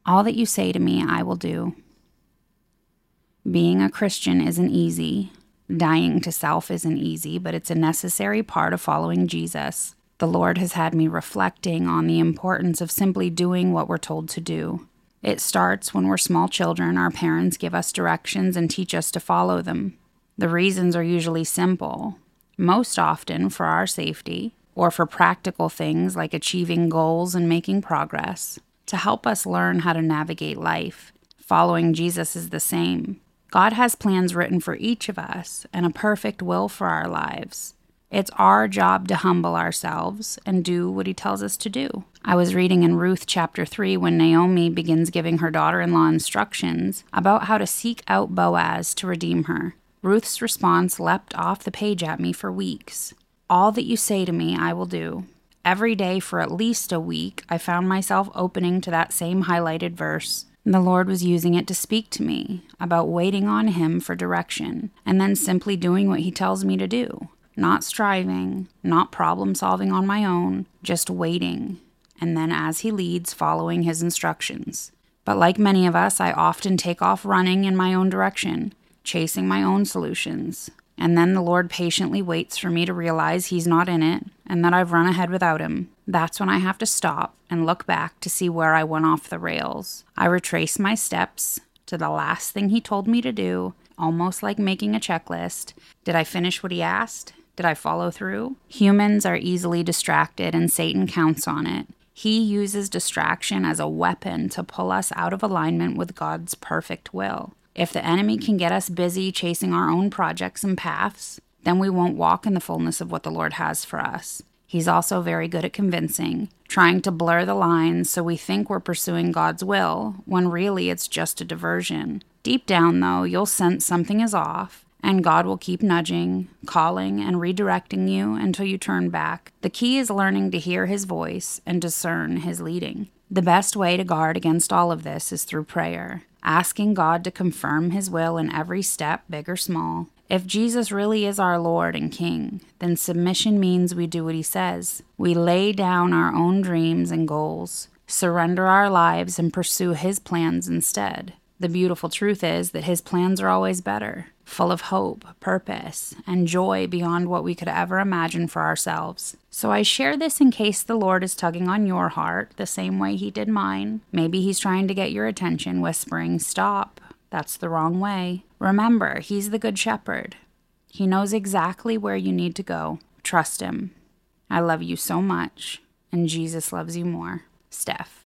All that you say to me, I will do. Being a Christian isn't easy. Dying to self isn't easy, but it's a necessary part of following Jesus. The Lord has had me reflecting on the importance of simply doing what we're told to do. It starts when we're small children. Our parents give us directions and teach us to follow them. The reasons are usually simple, most often for our safety, or for practical things like achieving goals and making progress, to help us learn how to navigate life. Following Jesus is the same. God has plans written for each of us and a perfect will for our lives. It's our job to humble ourselves and do what he tells us to do. I was reading in Ruth chapter 3 when Naomi begins giving her daughter-in-law instructions about how to seek out Boaz to redeem her. Ruth's response leapt off the page at me for weeks. All that you say to me, I will do. Every day for at least a week, I found myself opening to that same highlighted verse. The Lord was using it to speak to me about waiting on him for direction and then simply doing what he tells me to do. Not striving, not problem solving on my own, just waiting, and then as he leads, following his instructions. But like many of us, I often take off running in my own direction, chasing my own solutions. And then the Lord patiently waits for me to realize he's not in it and that I've run ahead without him. That's when I have to stop and look back to see where I went off the rails. I retrace my steps to the last thing he told me to do, almost like making a checklist. Did I finish what he asked? Did I follow through? Humans are easily distracted, and Satan counts on it. He uses distraction as a weapon to pull us out of alignment with God's perfect will. If the enemy can get us busy chasing our own projects and paths, then we won't walk in the fullness of what the Lord has for us. He's also very good at convincing, trying to blur the lines so we think we're pursuing God's will, when really it's just a diversion. Deep down, though, you'll sense something is off, and God will keep nudging, calling, and redirecting you until you turn back. The key is learning to hear his voice and discern his leading. The best way to guard against all of this is through prayer, asking God to confirm his will in every step, big or small. If Jesus really is our Lord and King, then submission means we do what he says. We lay down our own dreams and goals, surrender our lives, and pursue his plans instead. The beautiful truth is that his plans are always better, full of hope, purpose, and joy beyond what we could ever imagine for ourselves. So I share this in case the Lord is tugging on your heart the same way he did mine. Maybe he's trying to get your attention, whispering, "Stop. That's the wrong way." Remember, he's the good shepherd. He knows exactly where you need to go. Trust him. I love you so much, and Jesus loves you more. Steph.